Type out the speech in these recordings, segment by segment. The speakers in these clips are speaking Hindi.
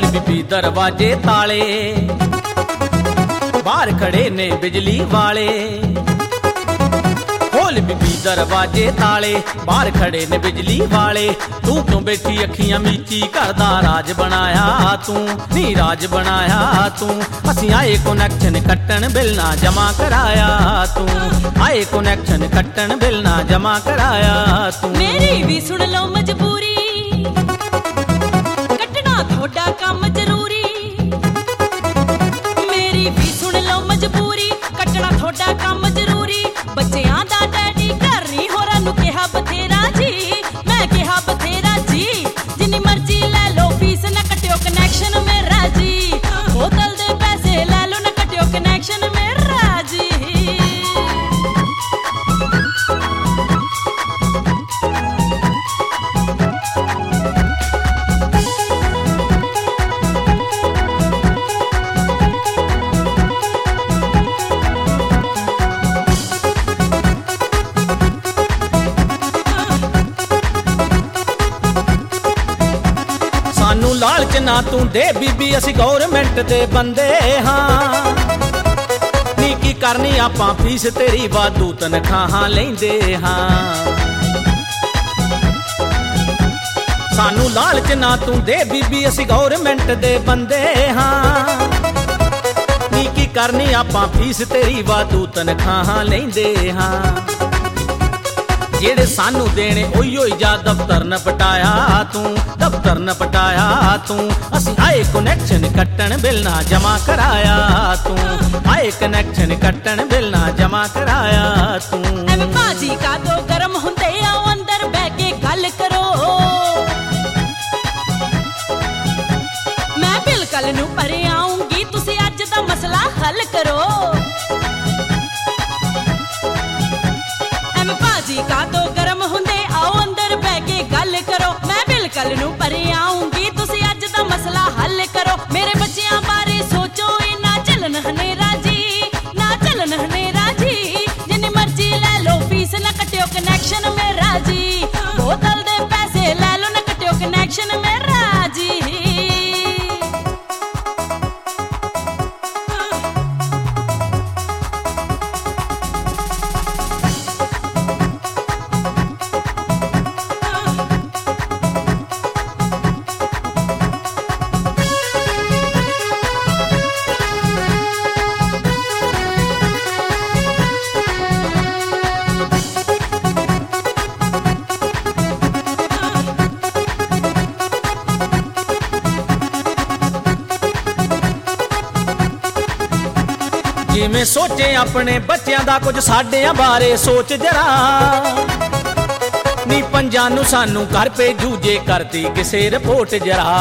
खोल बीबी दरवाजे ताले, बाहर खड़े ने बिजली वाले। खोल बीबी दरवाजे ताले, बाहर खड़े ने बिजली वाले। तू क्यों बैठी अखियां मीची, घर दा राज बनाया तू, नी राज बनाया तू। असीं आए कनैक्शन कट्टन बिल ना जमा कराया तू, आए कनैक्शन कट्टन बिल ना जमा कराया तू। मेरी भी सुन लो मजबूरी, कट्टना थोड़ा काम जरूरी। मेरी भी सुन लो मजबूरी, कट्टना थोड़ा काम जरूरी। बच्चियां दा डैडी घर नहीं होरा नू कहा बथेरा जी, मैं कहा बथेरा जी। जिन्नी मर्जी ले लो फीस ना कट्टियो कनैक्शन मेरा जी, बोतल दे पैसे ले लो ना कट्टियो कनैक्शन मेरा जी। सानू लालच ना तू दे बीबी, असी गौरमेंट दे बंदे हाँ। नी की करनी आपां फीस तेरी वाधू तनखाहां लैंदे हाँ। सानू लालच ना तू दे बीबी, असी गौरमेंट दे बंदे हाँ। नी की करनी आपां फीस तेरी वाधू तनखाहां लैंदे हाँ। जेड़े सानू देने ओही होई जा, दफ्तर न पटाया तू, दफ्तर न पटाया तू। असीं आए कनैक्शन कट्टन बिल ना जमा कराया तू, आए कनैक्शन कट्टन बिल ना जमा कराया तू। एम बाजी का तो गरम हुंदे आओ अंदर बह के गल करो। मैं बिल कल नू भरे आऊंगी, तुसी अज दा मसला हल करो। का तो गरम हुंदे आओ अंदर बह के गल करो। मैं बिल कल नू भरे आऊंगी, तुसी अज दा मसला हल करो। मेरे बच्चियां बारे सोचो, ना चलन हनेरा जी, ना चलन हनेरा जी। जिन्नी मर्जी ले लो फीस ना कट्टियो कनैक्शन मेरा जी, बोतल दे पैसे ले लो ना कट्टियो कनैक्शन मेरा जी। जिवें सोचे अपने बच्चों दा कुछ साडियां बारे सोच जरा। नी पंजां नू सानू घर भेजू जे करती किसे रिपोर्ट जरा।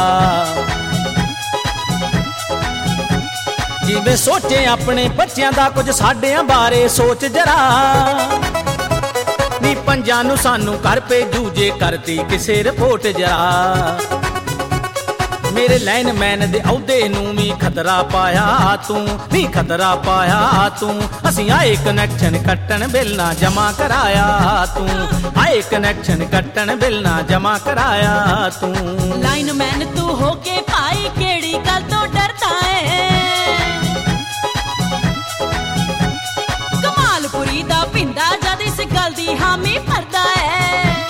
जिवें सोचे अपने बच्चों दा कुछ साडियां बारे सोच जरा। नी पंजां नू सानू घर भेजू जे करती किसे रिपोर्ट जरा। मेरे लाइनमैन दे औहदे नू भी खतरा पाया तू, नी खतरा पाया तू। असीं आए कनैक्शन कट्टन बिल ना जमा कराया तू, आए कनैक्शन कट्टन बिल ना जमा कराया तू। लाइनमैन तू होके भाई केड़ी गल तो डरदा है। कमालपुरी दा पिंदा जद इस गल दी हामी भरदा है।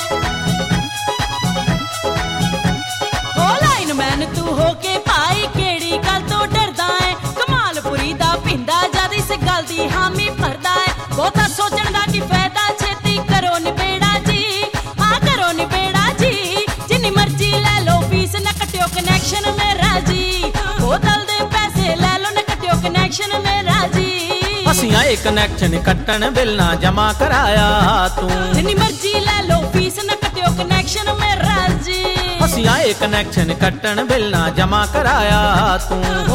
तू होके भाई केड़ी गल तो डरदा है। कमालपुरी दा पिंदा जद इस गल दी हामी भरदा है। बहुता सोचण दा की फायदा, छेती करो निबेड़ा जी, हाँ करो निबेड़ा जी। जिन्नी मर्जी ले लो फीस ना कट्टियो कनैक्शन मेरा जी, बोतल दे पैसे ले लो ना कट्टियो कनैक्शन मेरा जी। असीं आए कनैक्शन कट्टन बिल ना जमा कराया तू, जिन्नी मर्जी ले लो फीस ना कट्टियो कनैक्शन मेरा जी। असीं आए कनैक्शन कट्टन बिल ना जमा कराया तू।